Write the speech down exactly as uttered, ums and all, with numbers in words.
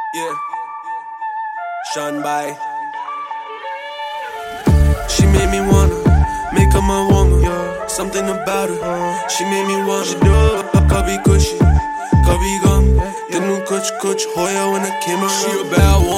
Yeah, Sean by. She made me wanna make her my woman. Something about her, she made me wanna. Kabhi kushi, kabhi gum. Tenu kuch kuch hoya when I came around. She a bad woman.